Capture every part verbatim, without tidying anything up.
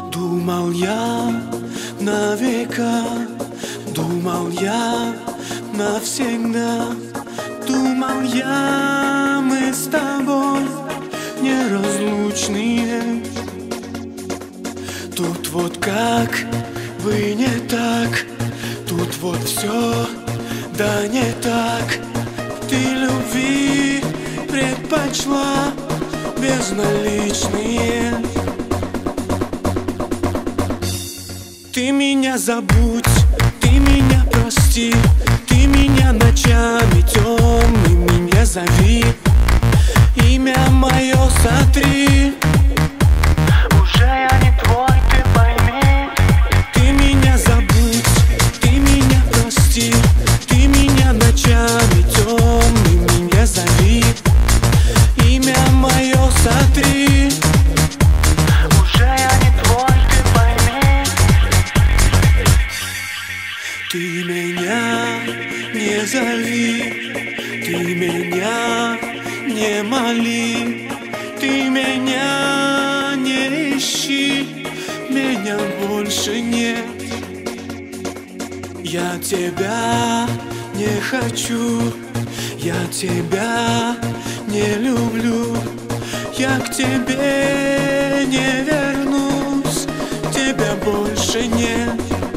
Думал я на века, думал я навсегда, думал я, мы с тобой неразлучные. Тут вот как бы не так, тут вот все да не так. Ты любви предпочла безналичные. Ты меня забудь, ты меня прости, ты меня ночами темными не зови, имя мое сотри. Уже я не твой, ты пойми. Ты меня забудь, ты меня прости, ты меня ночами темными не зови, имя мое сотри. Уже я не твой, ты пойми. Ты меня не зови, ты меня не моли, ты меня не ищи, меня больше нет. Я тебя не хочу, я тебя не люблю, я к тебе не вернусь, тебя больше нет.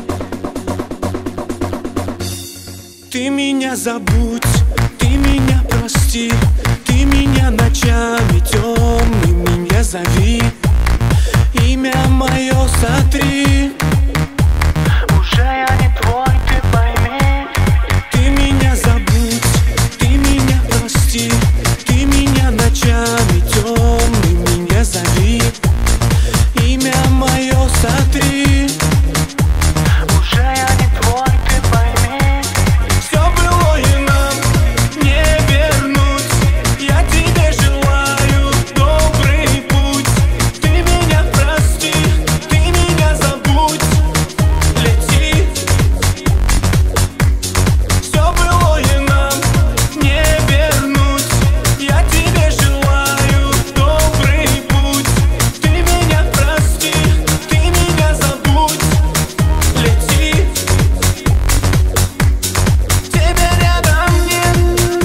Ты меня забудь, ты меня прости, ты меня ночами темными не зови, имя мое сотри. Уже я не твой, ты пойми. Ты меня забудь, ты меня прости, ты меня ночами темными не зови, имя мое сотри. Уже я не твой, ты пойми. Все было и нам не вернуть, я тебе желаю добрый путь. Ты меня прости, ты меня забудь, лети. Все было и нам не вернуть, я тебе желаю добрый путь. Ты меня прости, ты меня забудь, лети. Тебя рядом нет.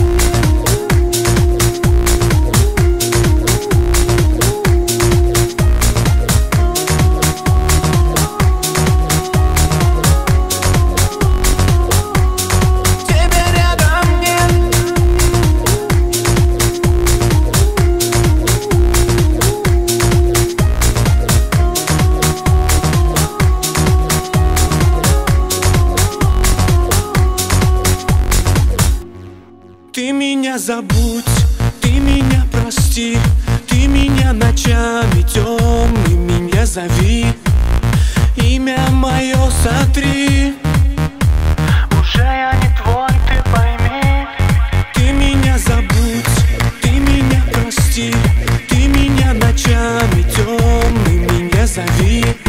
Тебя рядом нет. Ты меня забудь, ты меня прости, ты меня ночами темными не зови, имя мое сотри. Уже я не твой, ты пойми. Ты меня забудь, ты меня прости, ты меня ночами темными не зови,